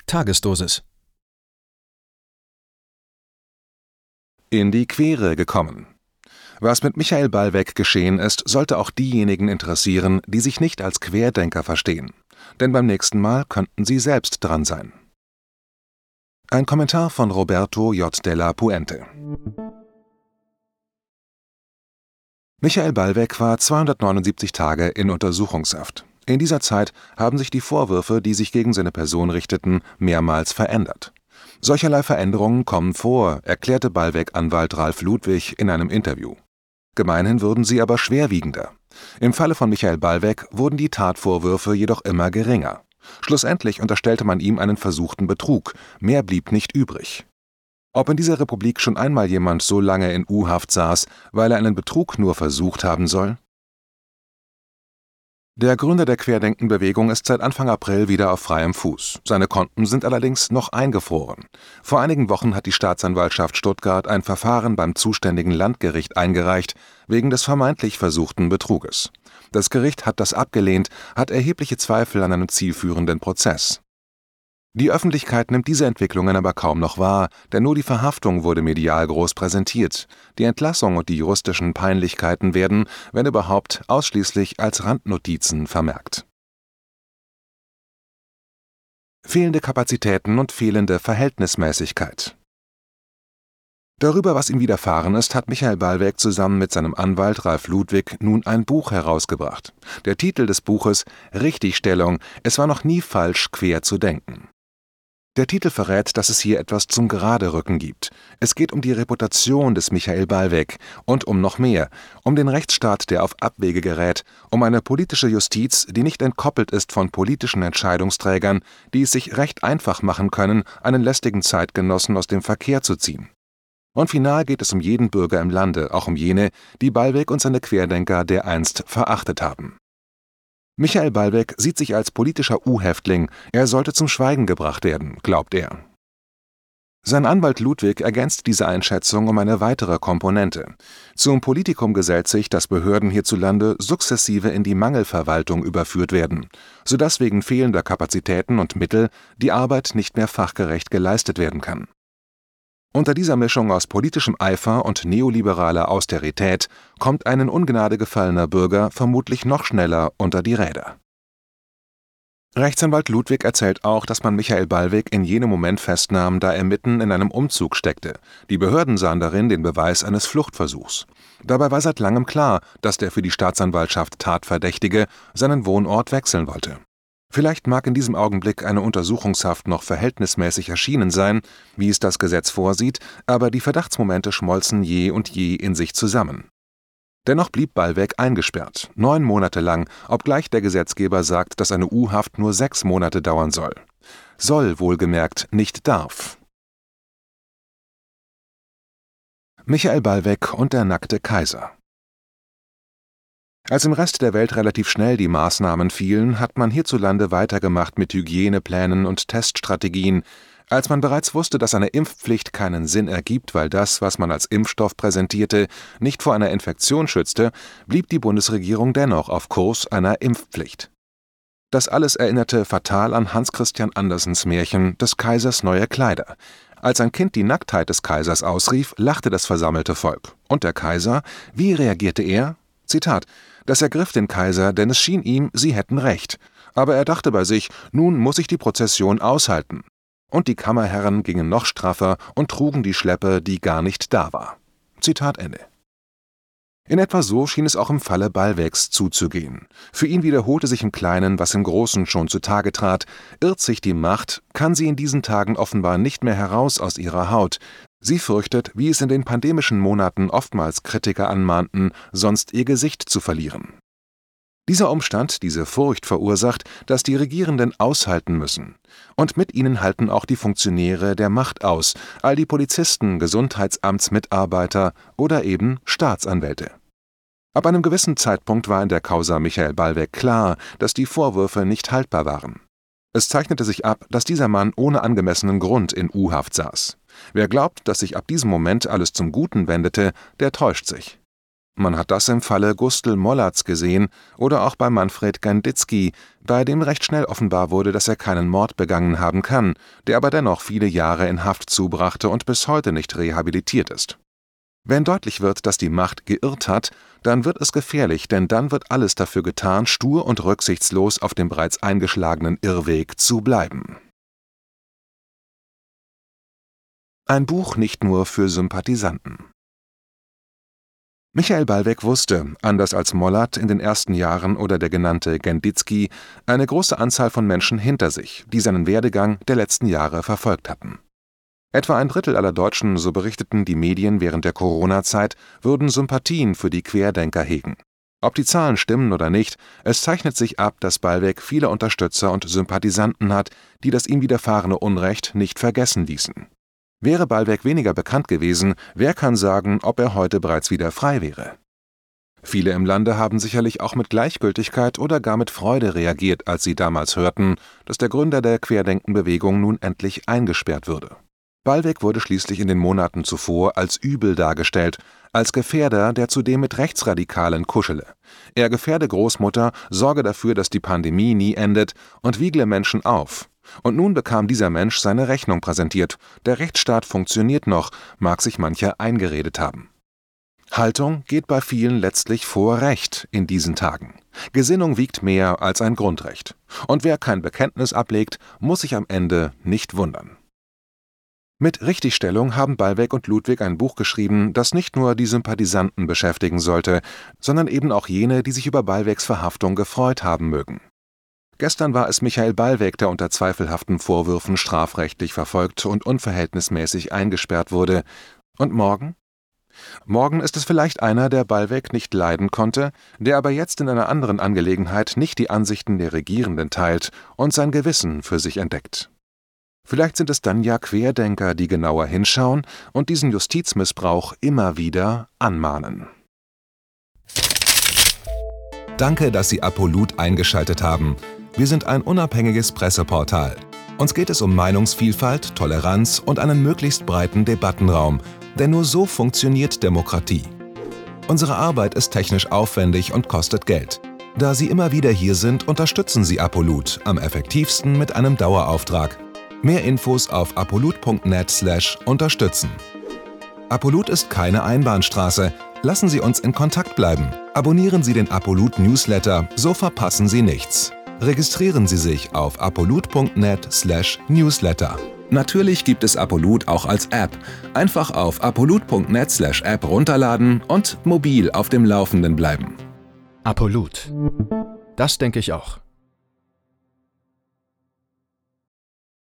Tagesdosis. In die Quere gekommen. Was mit Michael Ballweg geschehen ist, sollte auch diejenigen interessieren, die sich nicht als Querdenker verstehen. Denn beim nächsten Mal könnten sie selbst dran sein. Ein Kommentar von Roberto J. della Puente. Michael Ballweg war 279 Tage in Untersuchungshaft. In dieser Zeit haben sich die Vorwürfe, die sich gegen seine Person richteten, mehrmals verändert. Solcherlei Veränderungen kommen vor, erklärte Ballweg-Anwalt Ralf Ludwig in einem Interview. Gemeinhin würden sie aber schwerwiegender. Im Falle von Michael Ballweg wurden die Tatvorwürfe jedoch immer geringer. Schlussendlich unterstellte man ihm einen versuchten Betrug, mehr blieb nicht übrig. Ob in dieser Republik schon einmal jemand so lange in U-Haft saß, weil er einen Betrug nur versucht haben soll? Der Gründer der Querdenken-Bewegung ist seit Anfang April wieder auf freiem Fuß. Seine Konten sind allerdings noch eingefroren. Vor einigen Wochen hat die Staatsanwaltschaft Stuttgart ein Verfahren beim zuständigen Landgericht eingereicht, wegen des vermeintlich versuchten Betruges. Das Gericht hat das abgelehnt, hat erhebliche Zweifel an einem zielführenden Prozess. Die Öffentlichkeit nimmt diese Entwicklungen aber kaum noch wahr, denn nur die Verhaftung wurde medial groß präsentiert. Die Entlassung und die juristischen Peinlichkeiten werden, wenn überhaupt, ausschließlich als Randnotizen vermerkt. Fehlende Kapazitäten und fehlende Verhältnismäßigkeit. Darüber, was ihm widerfahren ist, hat Michael Ballweg zusammen mit seinem Anwalt Ralf Ludwig nun ein Buch herausgebracht. Der Titel des Buches: Richtigstellung, es war noch nie falsch, quer zu denken. Der Titel verrät, dass es hier etwas zum Geraderücken gibt. Es geht um die Reputation des Michael Ballweg und um noch mehr, um den Rechtsstaat, der auf Abwege gerät, um eine politische Justiz, die nicht entkoppelt ist von politischen Entscheidungsträgern, die es sich recht einfach machen können, einen lästigen Zeitgenossen aus dem Verkehr zu ziehen. Und final geht es um jeden Bürger im Lande, auch um jene, die Ballweg und seine Querdenker dereinst verachtet haben. Michael Ballweg sieht sich als politischer U-Häftling, er sollte zum Schweigen gebracht werden, glaubt er. Sein Anwalt Ludwig ergänzt diese Einschätzung um eine weitere Komponente. Zum Politikum gesellt sich, dass Behörden hierzulande sukzessive in die Mangelverwaltung überführt werden, sodass wegen fehlender Kapazitäten und Mittel die Arbeit nicht mehr fachgerecht geleistet werden kann. Unter dieser Mischung aus politischem Eifer und neoliberaler Austerität kommt ein in Ungnade gefallener Bürger vermutlich noch schneller unter die Räder. Rechtsanwalt Ludwig erzählt auch, dass man Michael Ballweg in jenem Moment festnahm, da er mitten in einem Umzug steckte. Die Behörden sahen darin den Beweis eines Fluchtversuchs. Dabei war seit langem klar, dass der für die Staatsanwaltschaft Tatverdächtige seinen Wohnort wechseln wollte. Vielleicht mag in diesem Augenblick eine Untersuchungshaft noch verhältnismäßig erschienen sein, wie es das Gesetz vorsieht, aber die Verdachtsmomente schmolzen je und je in sich zusammen. Dennoch blieb Ballweg eingesperrt, 9 Monate lang, obgleich der Gesetzgeber sagt, dass eine U-Haft nur 6 Monate dauern soll. Soll, wohlgemerkt, nicht darf. Michael Ballweg und der nackte Kaiser. Als im Rest der Welt relativ schnell die Maßnahmen fielen, hat man hierzulande weitergemacht mit Hygieneplänen und Teststrategien. Als man bereits wusste, dass eine Impfpflicht keinen Sinn ergibt, weil das, was man als Impfstoff präsentierte, nicht vor einer Infektion schützte, blieb die Bundesregierung dennoch auf Kurs einer Impfpflicht. Das alles erinnerte fatal an Hans Christian Andersens Märchen des Kaisers neue Kleider. Als ein Kind die Nacktheit des Kaisers ausrief, lachte das versammelte Volk. Und der Kaiser, wie reagierte er? Zitat: Das ergriff den Kaiser, denn es schien ihm, sie hätten recht. Aber er dachte bei sich, nun muss ich die Prozession aushalten. Und die Kammerherren gingen noch straffer und trugen die Schleppe, die gar nicht da war. Zitat Ende. In etwa so schien es auch im Falle Ballwegs zuzugehen. Für ihn wiederholte sich im Kleinen, was im Großen schon zutage trat. Irrt sich die Macht, kann sie in diesen Tagen offenbar nicht mehr heraus aus ihrer Haut. Sie fürchtet, wie es in den pandemischen Monaten oftmals Kritiker anmahnten, sonst ihr Gesicht zu verlieren. Dieser Umstand, diese Furcht verursacht, dass die Regierenden aushalten müssen. Und mit ihnen halten auch die Funktionäre der Macht aus, all die Polizisten, Gesundheitsamtsmitarbeiter oder eben Staatsanwälte. Ab einem gewissen Zeitpunkt war in der Causa Michael Ballweg klar, dass die Vorwürfe nicht haltbar waren. Es zeichnete sich ab, dass dieser Mann ohne angemessenen Grund in U-Haft saß. Wer glaubt, dass sich ab diesem Moment alles zum Guten wendete, der täuscht sich. Man hat das im Falle Gustl Mollatz gesehen oder auch bei Manfred Genditzki, bei dem recht schnell offenbar wurde, dass er keinen Mord begangen haben kann, der aber dennoch viele Jahre in Haft zubrachte und bis heute nicht rehabilitiert ist. Wenn deutlich wird, dass die Macht geirrt hat, dann wird es gefährlich, denn dann wird alles dafür getan, stur und rücksichtslos auf dem bereits eingeschlagenen Irrweg zu bleiben. Ein Buch nicht nur für Sympathisanten. Michael Ballweg wusste, anders als Mollat in den ersten Jahren oder der genannte Genditzki, eine große Anzahl von Menschen hinter sich, die seinen Werdegang der letzten Jahre verfolgt hatten. Etwa 1/3 aller Deutschen, so berichteten die Medien während der Corona-Zeit, würden Sympathien für die Querdenker hegen. Ob die Zahlen stimmen oder nicht, es zeichnet sich ab, dass Ballweg viele Unterstützer und Sympathisanten hat, die das ihm widerfahrene Unrecht nicht vergessen ließen. Wäre Ballweg weniger bekannt gewesen, wer kann sagen, ob er heute bereits wieder frei wäre? Viele im Lande haben sicherlich auch mit Gleichgültigkeit oder gar mit Freude reagiert, als sie damals hörten, dass der Gründer der Querdenkenbewegung nun endlich eingesperrt würde. Ballweg wurde schließlich in den Monaten zuvor als übel dargestellt, als Gefährder, der zudem mit Rechtsradikalen kuschele. Er gefährde Großmutter, sorge dafür, dass die Pandemie nie endet und wiegle Menschen auf. Und nun bekam dieser Mensch seine Rechnung präsentiert. Der Rechtsstaat funktioniert noch, mag sich mancher eingeredet haben. Haltung geht bei vielen letztlich vor Recht in diesen Tagen. Gesinnung wiegt mehr als ein Grundrecht. Und wer kein Bekenntnis ablegt, muss sich am Ende nicht wundern. Mit Richtigstellung haben Ballweg und Ludwig ein Buch geschrieben, das nicht nur die Sympathisanten beschäftigen sollte, sondern eben auch jene, die sich über Ballwegs Verhaftung gefreut haben mögen. Gestern war es Michael Ballweg, der unter zweifelhaften Vorwürfen strafrechtlich verfolgt und unverhältnismäßig eingesperrt wurde. Und morgen? Morgen ist es vielleicht einer, der Ballweg nicht leiden konnte, der aber jetzt in einer anderen Angelegenheit nicht die Ansichten der Regierenden teilt und sein Gewissen für sich entdeckt. Vielleicht sind es dann ja Querdenker, die genauer hinschauen und diesen Justizmissbrauch immer wieder anmahnen. Danke, dass Sie Apolut eingeschaltet haben. Wir sind ein unabhängiges Presseportal. Uns geht es um Meinungsvielfalt, Toleranz und einen möglichst breiten Debattenraum, denn nur so funktioniert Demokratie. Unsere Arbeit ist technisch aufwendig und kostet Geld. Da Sie immer wieder hier sind, unterstützen Sie Apolut am effektivsten mit einem Dauerauftrag. Mehr Infos auf apolut.net/unterstützen. Apolut ist keine Einbahnstraße. Lassen Sie uns in Kontakt bleiben. Abonnieren Sie den Apolut Newsletter, so verpassen Sie nichts. Registrieren Sie sich auf apolut.net/newsletter. Natürlich gibt es Apolut auch als App. Einfach auf apolut.net/app runterladen und mobil auf dem Laufenden bleiben. Apolut. Das denke ich auch.